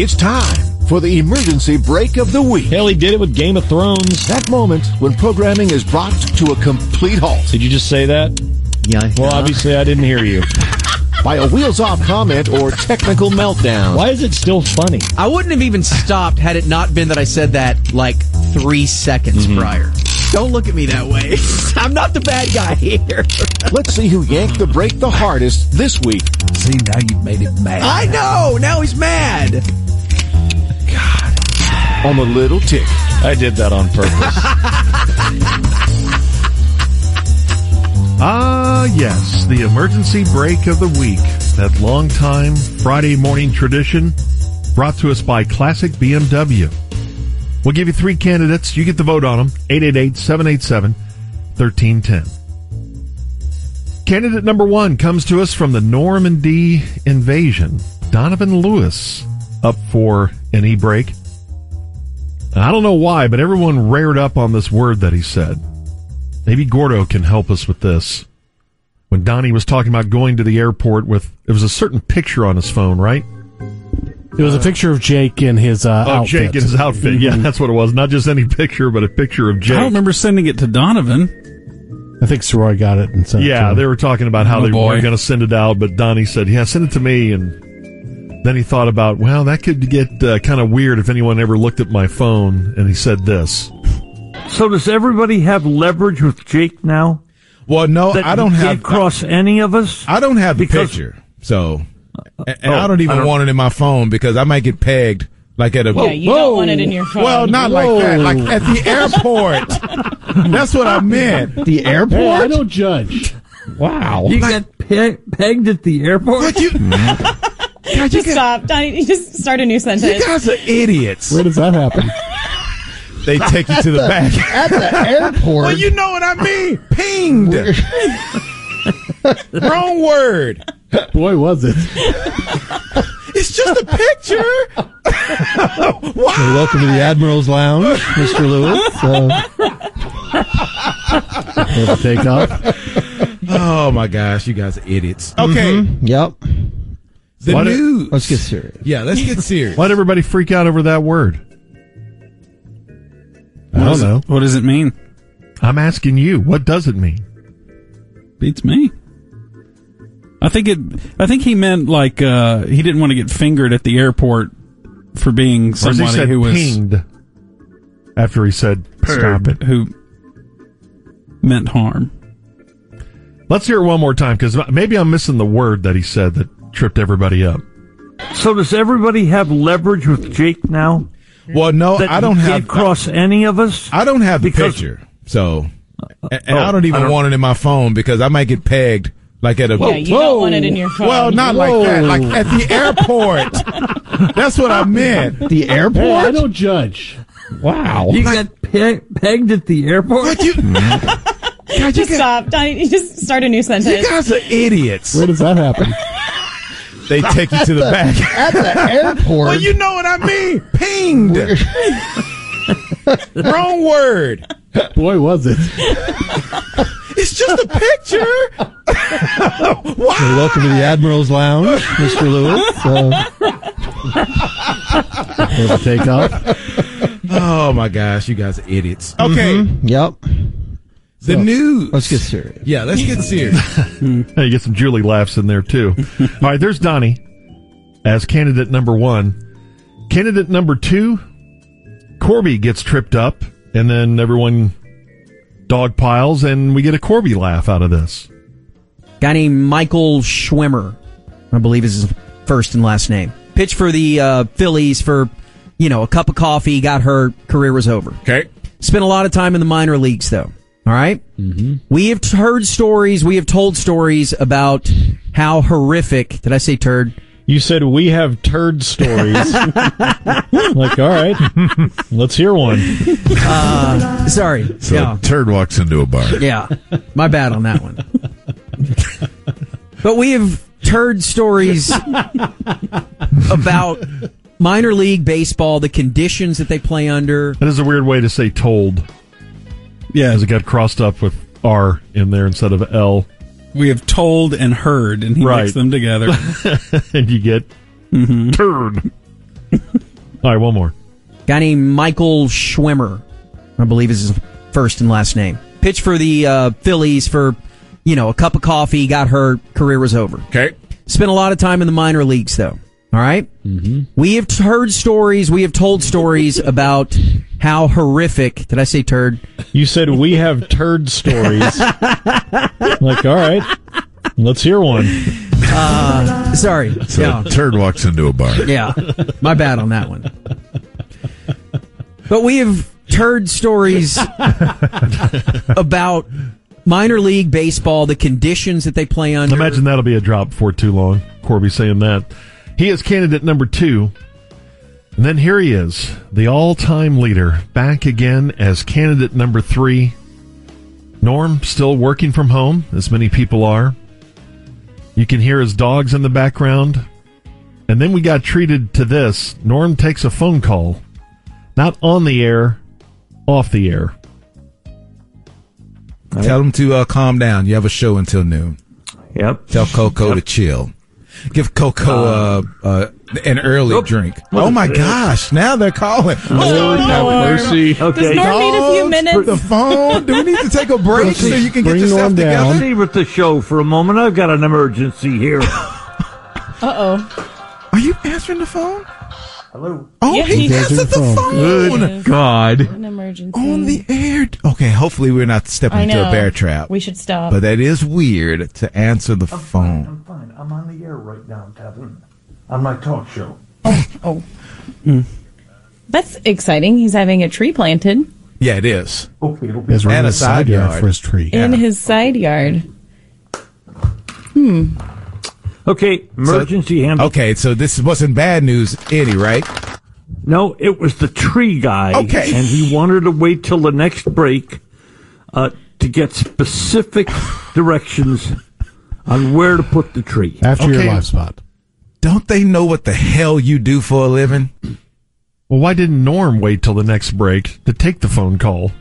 It's time for the emergency break of the week. Hell, he did it with Game of Thrones. That moment when programming is brought to a complete halt. Did you just say that? Yeah. Well, obviously I didn't hear you. By a wheels-off comment or technical meltdown. Why is it still funny? I wouldn't have even stopped had it not been that I said that like 3 seconds prior. Don't look at me that way. I'm not the bad guy here. Let's see who yanked the break the hardest this week. See, now you've made it mad. I know. Now he's mad. God. On the little tick. I did that on purpose. Yes, the emergency break of the week. That long-time Friday morning tradition brought to us by Classic BMW. We'll give you 3 candidates. You get the vote on them. 888-787-1310. Candidate number 1 comes to us from the Normandy invasion. Donovan Lewis up for an e-break. I don't know why, but everyone reared up on this word that he said. Maybe Gordo can help us with this. When Donnie was talking about going to the airport with, it was a certain picture on his phone, right? It was a picture of Jake in his outfit. Jake in his outfit. Yeah, that's what it was. Not just any picture, but a picture of Jake. I don't remember sending it to Donovan. I think Soroy got it and sent it to him. They were talking about how they were going to send it out, but Donnie said, yeah, send it to me. And then he thought about, well, that could get kind of weird if anyone ever looked at my phone. And he said this. So does everybody have leverage with Jake now? Well, no, I don't have. Can't cross any of us? I don't have the picture, so. And I don't even want it in my phone because I might get pegged like at a. Yeah, you don't want it in your phone. Well, not like that. Like at the airport. That's what I meant. The airport? Hey, I don't judge. Wow. You got pegged at the airport? What you? God, just stop. Donnie, just start a new sentence. You guys are idiots. Where does that happen? They take you to the back. At the airport? Well, you know what I mean. Pinged. Wrong word. Boy, was it. It's just a picture. Wow. Hey, welcome to the Admiral's Lounge, Mr. Lewis. Take off. Oh, my gosh. You guys are idiots. Okay. Mm-hmm. Yep. The news. Let's get serious. Yeah, let's get serious. Why'd everybody freak out over that word? I don't know. What does it mean? I'm asking you. What does it mean? Beats me. I think he meant like he didn't want to get fingered at the airport for being somebody who was pinged after he said stop it, who meant harm. Let's hear it one more time because maybe I'm missing the word that he said that tripped everybody up. So does everybody have leverage with Jake now? Well, no, I don't have. Can't cross any of us? I don't have the picture, so and I don't even want it in my phone because I might get pegged like at a. Yeah, you don't want it in your phone. Well, not like that. Like at the airport. That's what I meant. The airport? Hey, I don't judge. Wow. You got pegged at the airport? What you? God, just stop. Donnie, just start a new sentence. You guys are idiots. Where does that happen? They take you to the back. At the airport? Well, you know what I mean. Pinged. Wrong word. Boy, was it. It's just a picture. Wow. Hey, welcome to the Admiral's Lounge, Mr. Lewis. Take off. Oh, my gosh. You guys are idiots. Okay. Mm-hmm. Yep. The news. Let's get serious. Yeah, let's get serious. Hey, you get some Julie laughs in there, too. All right, there's Donnie as candidate number 1. Candidate number 2, Corby gets tripped up, and then everyone dog piles, and we get a Corby laugh out of this. Guy named Michael Schwimmer, I believe is his first and last name. Pitched for the Phillies for, a cup of coffee, got hurt, career was over. Okay. Spent a lot of time in the minor leagues, though. All right? Mm-hmm. We have heard stories, we have told stories about how horrific, did I say turd? You said we have turd stories. Like, all right, let's hear one. Sorry. So yeah. turd walks into a bar. Yeah, my bad on that one. But we have turd stories about minor league baseball, the conditions that they play under. That is a weird way to say told. Yeah. Because it got crossed up with R in there instead of L. We have told and heard, and he mixed them together. And you get turd. All right, one more. Guy named Michael Schwimmer, I believe is his first and last name. Pitched for the Phillies for, a cup of coffee, got hurt, career was over. Okay. Spent a lot of time in the minor leagues, though. All right? Mm-hmm. We have heard stories, we have told stories about how horrific, did I say turd? You said we have turd stories. Like, all right, let's hear one. Sorry. So Yeah. turd walks into a bar. Yeah, my bad on that one. But we have heard stories about minor league baseball, the conditions that they play under. Imagine that'll be a drop before too long. Corby saying that. He is candidate number 2. And then here he is, the all-time leader, back again as candidate number 3. Norm, still working from home, as many people are. You can hear his dogs in the background. And then we got treated to this. Norm takes a phone call. Not on the air, off the air. Tell him to calm down. You have a show until noon. Yep. Tell Coco to chill. Give Coco an early drink. Oh my gosh! Now they're calling. Lord have mercy. Okay. Does Norm need a few minutes? The phone. Do we need to take a break so you can get yourself together? Stay with the show for a moment. I've got an emergency here. Are you answering the phone? Hello. Oh, Yeah, he he's answered the phone. Good God. An emergency. On the air. Okay, hopefully we're not stepping I into a know. bear trap. We should stop. But that is weird to answer the phone. I'm fine. I'm on the air right now, Kevin. On my talk show. That's exciting. He's having a tree planted Yeah, it is. Okay, it'll be His And room a is side yard. for his tree. in his side yard. okay. Emergency handle. Okay, so this wasn't bad news, Eddie, right? No, it was the tree guy. Okay. And he wanted to wait till the next break to get specific directions on where to put the tree. After your Okay. live spot. Don't they know what the hell you do for a living? Well, why didn't Norm wait till the next break to take the phone call?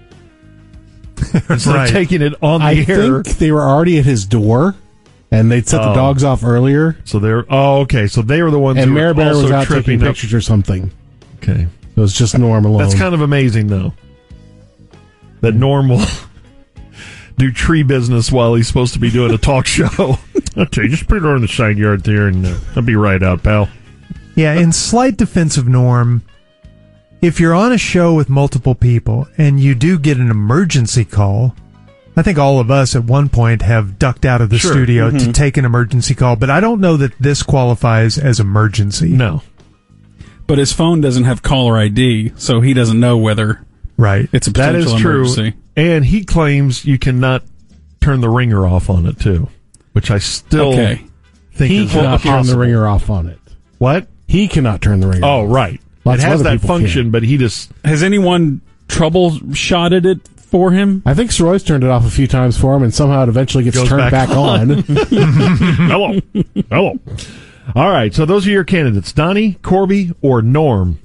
Instead of taking it on the I air. think they were already at his door, and they'd set the dogs off earlier, So they're okay. So they were the ones and who were Mary Bear also was out taking tripping up. pictures or something. Okay, It was just Norm alone. that's kind of amazing, though. That Norm will do tree business while he's supposed to be doing a talk show. Okay, just put it on the side yard there, and I'll be right out, pal. Yeah, in slight defense of Norm, if you're on a show with multiple people and you do get an emergency call, I think all of us at one point have ducked out of the studio to take an emergency call, but I don't know that this qualifies as emergency. No. But his phone doesn't have caller ID, so he doesn't know whether Right. it's a That potential is true. emergency. And he claims you cannot turn the ringer off on it, too, which I still Okay. think he is cannot turn the possible. ringer off on it. What? He cannot turn the ringer Oh, off. right. Lots it of has other that people function, can. but he just... Has anyone troubleshotted it for him? I think Soroy's turned it off a few times for him, and somehow it eventually gets Goes turned back back on. Hello. Hello. All right, so those are your candidates, Donnie, Corby, or Norm.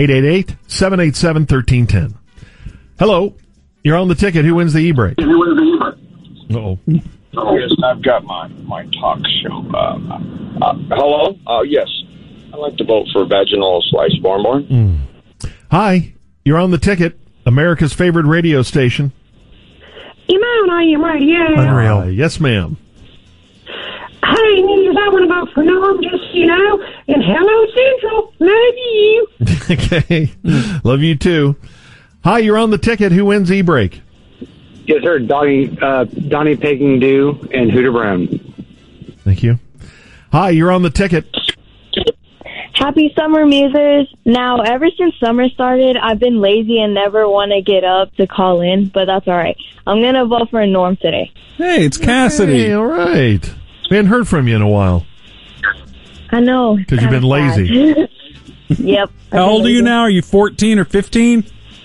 888-787-1310. Hello. You're on the ticket. Who wins the e-break? Uh-oh. Oh, yes, I've got my talk show. Hello? Yes. I'd like to vote for Vaginal Slice Bonbon. Hi. You're on the ticket. America's favorite radio station. You know, I am radio. Unreal. Yes, ma'am. Hey, News, I want to vote for Norm, just so you know. And hello, Central. Love you. Okay. Love you, too. Hi, you're on the ticket. Who wins e-break? Yes, sir. Donnie Peking Dew and Hooter Brown. Thank you. Hi, you're on the ticket. Happy summer, Musers. Now, ever since summer started, I've been lazy and never want to get up to call in, but that's all right. I'm going to vote for Norm today. Hey, it's Cassidy. Hey, all right. We hadn't heard from you in a while. I know. Because you've been lazy. Yep. How old are you now? Are you 14 or 15?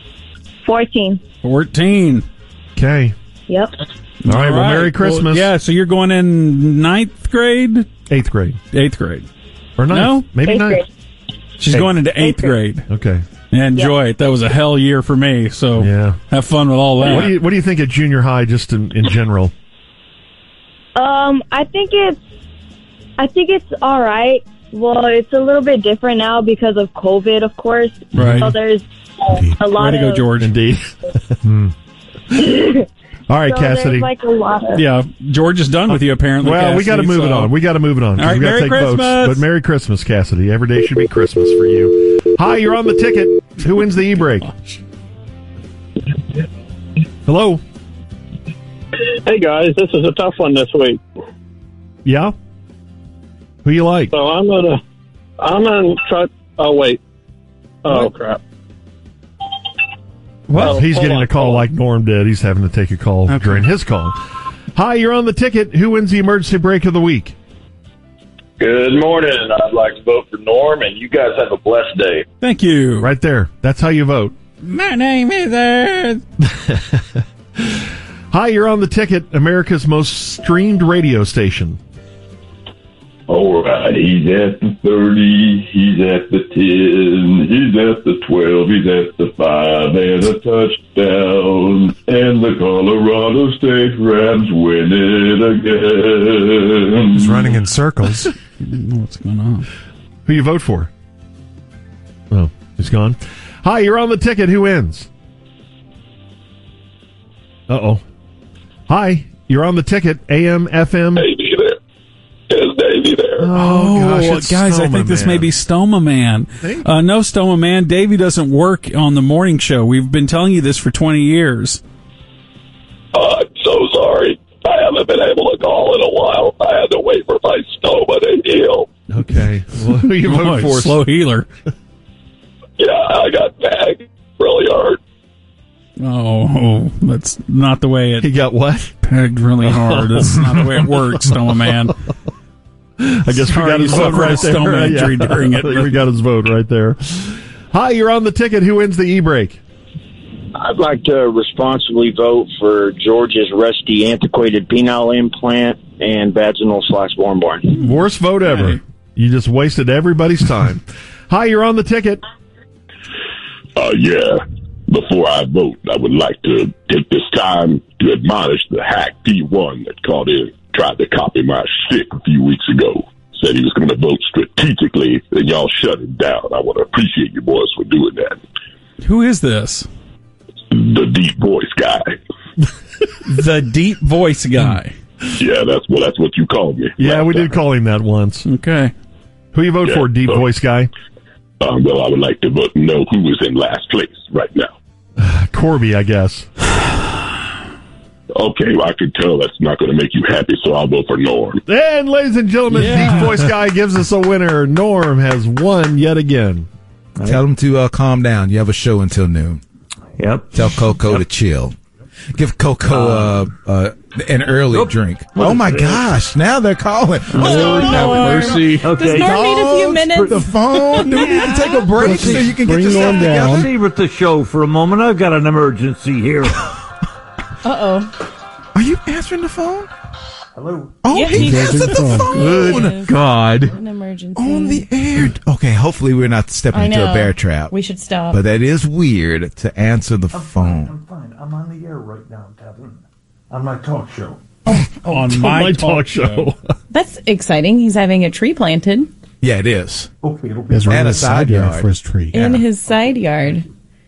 14. 14. Okay. Yep. All right, well, Merry Christmas. Well, yeah, so you're going in ninth grade? 8th grade. 8th grade. Or ninth? No? Maybe 8th ninth. grade. She's going into 8th grade. Okay. Enjoy it. That was a hell year for me, so Yeah. have fun with all that. What do you think of junior high just in general? I think it's all right. Well, it's a little bit different now because of COVID, of course. Right. So there's a lot Way to go, of... George. Indeed. All right, so Cassidy. There's like a lot of... Yeah, George is done with you, apparently. Well, we got to Cassidy, move it on. We got to move it on. All right, we gotta Merry take Christmas. votes. But Merry Christmas, Cassidy. Every day should be Christmas for you. Hi, you're on the ticket. Who wins the e-break? Hello. Hey guys, this is a tough one this week. Yeah. Who you like? So I'm gonna try. Oh wait. Oh crap. Well, he's hold getting on, a call like Norm did. He's having to take a call during his call. Hi, you're on the ticket. Who wins the emergency break of the week? Good morning. I'd like to vote for Norm, and you guys have a blessed day. Thank you. Right there. That's how you vote. My name is Ed. Hi, you're on the ticket. America's most streamed radio station. All right, he's at the 30, he's at the 10, he's at the 12, he's at the 5, and a touchdown, and the Colorado State Rams win it again. He's running in circles. What's going on? Who you vote for? Oh, he's gone. Hi, you're on the ticket. Who wins? Uh-oh. Hi, you're on the ticket. AM, FM. Davey there. Is Davey there? Oh, gosh, it's guys, I Stoma think this Man. may be Stoma Man. No, Stoma Man. Davey doesn't work on the morning show. We've been telling you this for 20 years. I'm so sorry. I haven't been able to call in a while. I had to wait for my stoma to heal. Okay. Well, who you vote for? Slow healer. Yeah, I got bagged really hard. Oh, that's not the way it... He got what? Pegged really hard. That's not the way it works, Stoma Man. I guess we got his vote right there. Stoma injury during it. We got his vote right there. Hi, you're on the ticket. Who wins the e-break? I'd like to responsibly vote for George's rusty, antiquated penile implant and vaginal/born. Worst vote ever. Hey. You just wasted everybody's time. Hi, you're on the ticket. Yeah. Before I vote, I would like to take this time to admonish the hack P1 that tried to copy my shit a few weeks ago. Said he was going to vote strategically, and y'all shut him down. I want to appreciate you boys for doing that. Who is this? The deep voice guy. The deep voice guy. Yeah, that's what you called me. Yeah, we did call him that once. Okay. Who you vote for, deep voice guy? Well, I would like to know who is in last place right now. Corby, I guess. Okay, well, I can tell that's not going to make you happy, so I'll vote for Norm. And ladies and gentlemen, deep voice guy gives us a winner. Norm has won yet again. Tell him to calm down. You have a show until noon. Yep. Tell Coco to chill. Give Coco an early drink. Oh my gosh! Now they're calling. What's going on? Mercy. Okay. Does Norm need a few minutes? The phone. Do we need to take a break so you can get Bring yourself Norm together? down. See with the show for a moment. I've got an emergency here. Uh-oh. Are you answering the phone? Hello. Oh, Yeah, he he's answered the phone. Good God. An emergency. On the air. Okay, hopefully we're not stepping I into a know. bear trap. We should stop. But that is weird to answer the phone. I'm fine. I'm on the air right now, Kevin. On my talk show. On my talk show. That's exciting. He's having a tree planted Yeah, it is. Okay, it'll be He's And running a a side side yard yard. for his tree. in his side yard.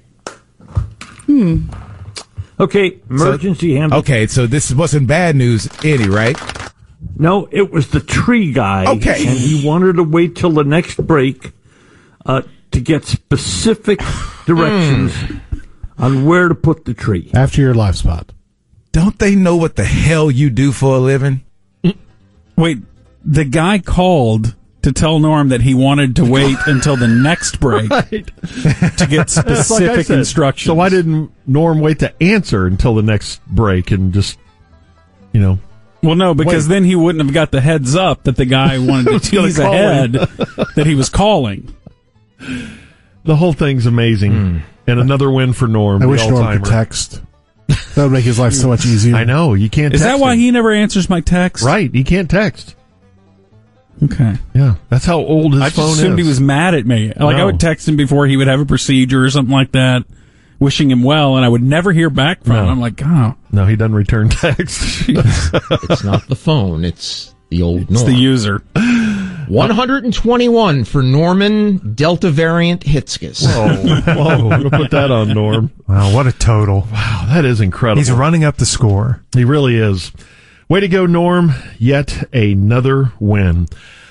Okay, emergency handle. Okay, so this wasn't bad news, Eddie, right? No, it was the tree guy. Okay. And he wanted to wait till the next break to get specific directions on where to put the tree. After your live spot. Don't they know what the hell you do for a living? Wait, the guy called to tell Norm that he wanted to wait until the next break to get It's like I specific said. instructions. So why didn't Norm wait to answer until the next break and just, Well, no, because then he wouldn't have got the heads up that the guy wanted to Was gonna tease call ahead him. that he was calling. The whole thing's amazing. And another win for Norm. I the wish Norm all-timer. could text. That would make his life so much easier. I know. You can't Is text that why him. he never answers my text? Right. He can't text. Okay. Yeah. That's how old his I phone just is. assumed he was mad at me. Like, I No. would text him before he would have a procedure or something like that, wishing him well, and I would never hear back from him. I'm like, oh. No, he doesn't return text. It's not the phone. It's the old Norm. It's the user. 121 for Norman Delta variant Hitzkiss. Whoa, we'll put that on, Norm. Wow, what a total. Wow, that is incredible. He's running up the score. He really is. Way to go, Norm. Yet another win.